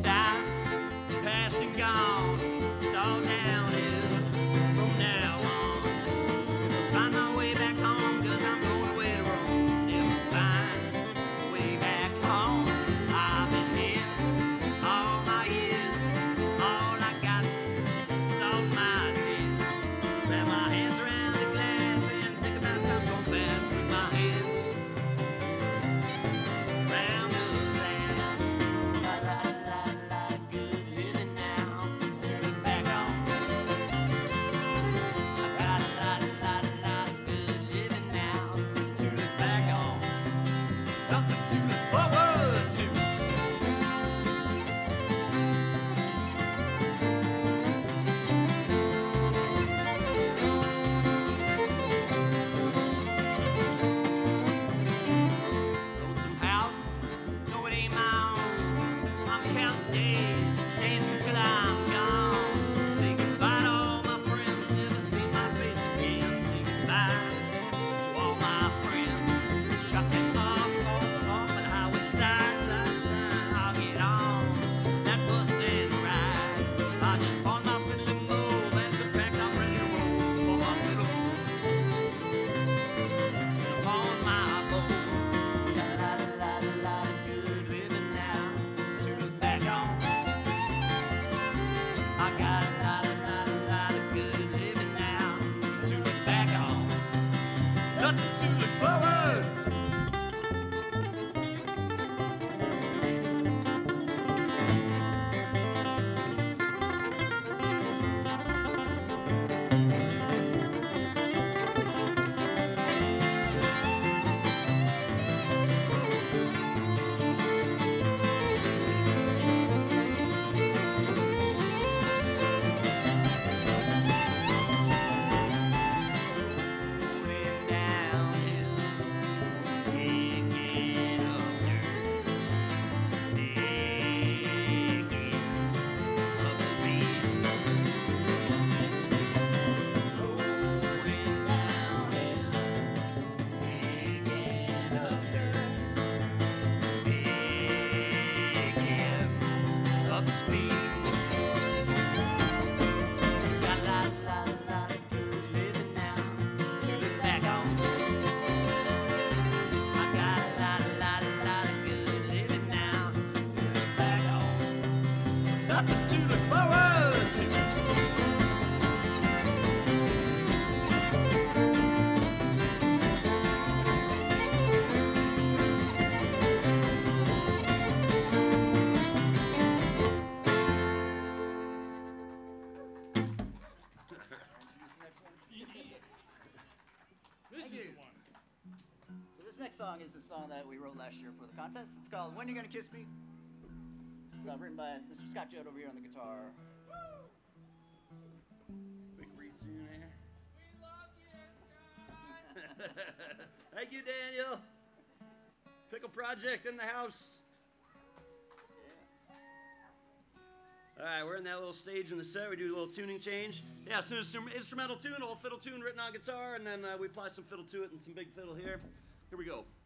times past and gone. It's all downhill from now on. Find my way back home, cause I'm going away to Rome. Never find my way back home. I've been here all my years. All I got is all my tears. Wrap my hands around the glass and think about times gone past with my hands round the glass. La la la la, good living now to look back on. I got a lot of good living now to look back on. Nothing to look forward to. Lonesome house, no it ain't my own. I'm counting days, days until I'm gone. Say goodbye to all my friends, never see my face again. Say goodbye to all my friends. Drop them off at the highway side. I'll get on that bus and ride. I just pawned my fiddle and bow, that's a pack I'm ready to roll. For my fiddle and upon my bow. Got a lot of good living now to look back on. I got a lot of good living now to look back on. Nothing to look forward to. Rolling downhill, picking up dirt, picking up speed. Rolling downhill, picking up dirt, picking up speed. Got a lot of good living now to look back on. I got a lot of good living now to look back on. Nothing to look forward to. This is the one. So this next song is a song that we wrote last year for the contest. It's called When You Gonna Kiss Me? It's written by Mr. Scott Judd over here on the guitar. Quick read tune here. Thank you, Daniel. Pickle Project in the house. All right, we're in that little stage in the set. We do a little tuning change. Yeah, so it's an instrumental tune, a little fiddle tune written on guitar, and then we apply some fiddle to it and some big fiddle here. Here we go.